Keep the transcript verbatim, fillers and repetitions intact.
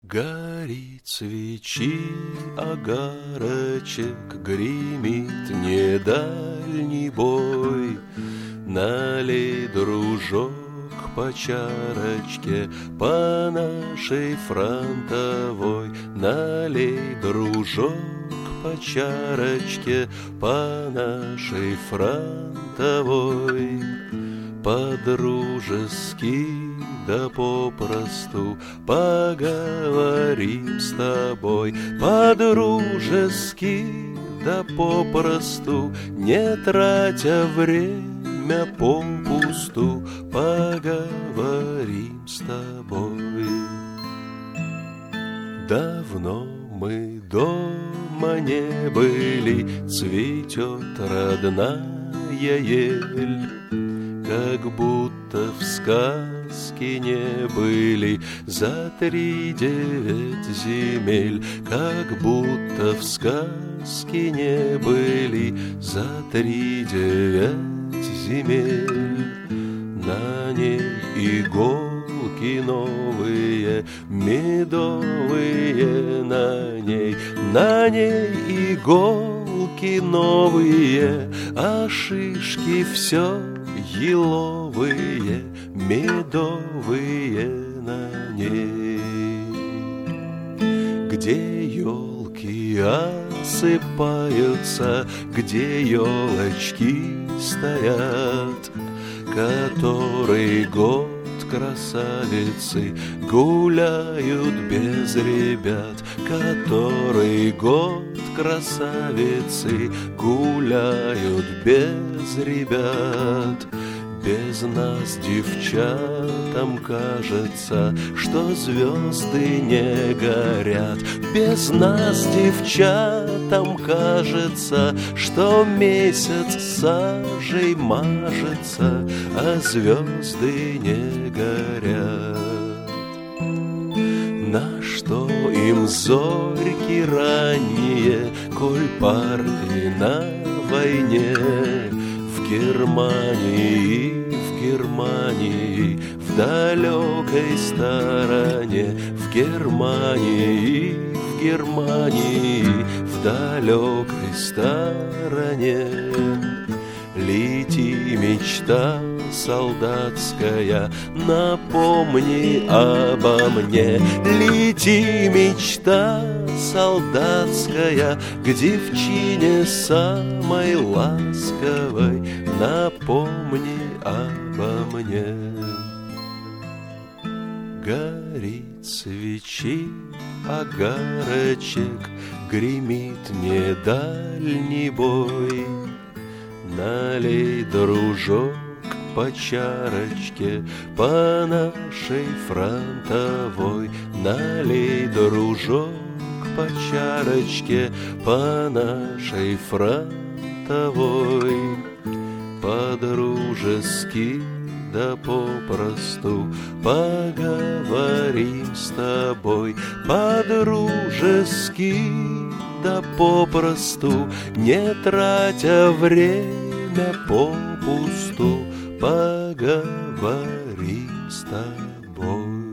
Горит свечи огарочек, гремит не дальний бой. Налей, дружок, по чарочке, по нашей фронтовой. Налей, дружок, по чарочке, по нашей фронтовой. По-дружески да попросту поговорим с тобой. По-дружески да попросту, не тратя время попусту, поговорим с тобой. Давно мы дома не были, цветет родная ель, как будто в сказке не были за три девять земель, как будто в сказке не были за три девять земель. На ней иголки новые, медовые на ней, на ней иголки новые, а шишки все еловые, медовые на ней. Где елки осыпаются, где елочки стоят, который год красавицы гуляют без ребят, который год красавицы гуляют без ребят. Без нас, девчатам, кажется, что звезды не горят. Без нас, девчатам, кажется, что месяц сажей мажется, а звезды не горят. На что им зорьки ранние, коль парни на войне? В Германии, в Германии, в далекой стороне, в Германии, в Германии, в далекой стороне. Лети, мечта солдатская, напомни обо мне. Лети, мечта солдатская, к девчине самой ласковой, напомни обо мне. Горит свечи огарочек, гремит не дальний бой. Налей, дружок, по чарочке, по нашей фронтовой. Налей, дружок, по чарочке, по нашей фронтовой. По-дружески да попросту поговорим с тобой. По-дружески да попросту, не тратя время попусту, поговорим с тобой.